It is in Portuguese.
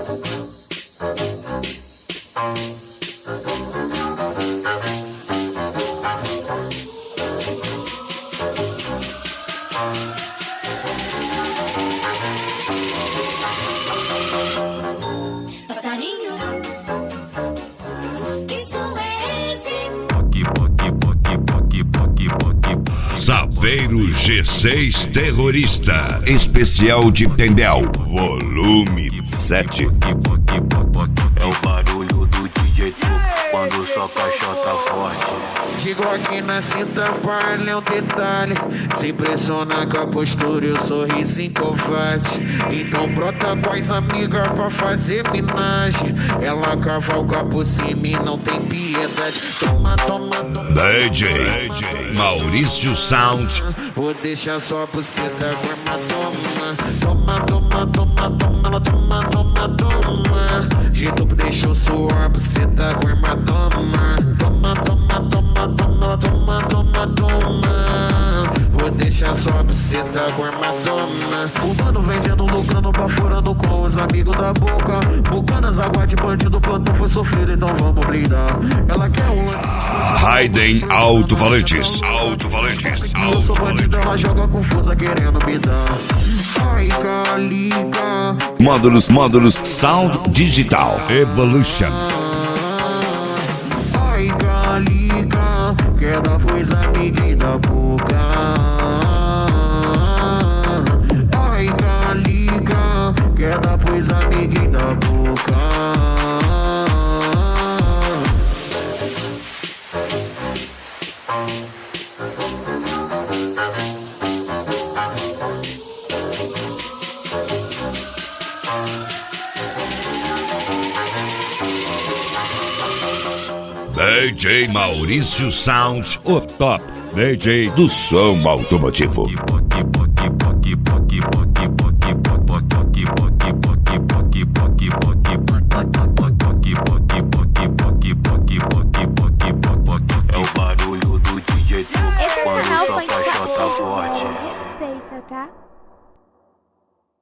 Saveiro G6 Terrorista, especial de Tendel, volume 7. É o barulho do DJ quando só caixota forte. Digo aqui na cinta, palha é um detalhe. Se impressiona com a postura e o sorriso covarde. Então brota com as amigas pra fazer minagem. Ela cavalga por cima e não tem piedade. Toma, toma, toma. DJ Maurício Sound. Vou deixar só buceta com hematoma. Toma, toma, toma, toma, toma, toma, toma. Jeito deixou suor, buceta com hematoma. Toma, toma, toma, toma, toma, toma, toma. Vou deixar só buceta com hematoma. O mano vendendo, lucrando, baforando com os amigos da boca. Bucanas, água de bandido, plantão foi sofrido, então vamos brindar. Ela quer um lance. Raiden Alto-Falantes. Alto-Falantes. Eu sou bandido, ela joga confusa querendo me dar. Ai, calica. Módulos Sound Digital Evolution. Ai, calica. Quer dar pois amiguinho da boca. Ai, calica. Quer dar pois amiguinho da boca. DJ Maurício Sound, o top DJ do som automotivo. É o barulho do DJ quando só caixota forte. Respeita, tá?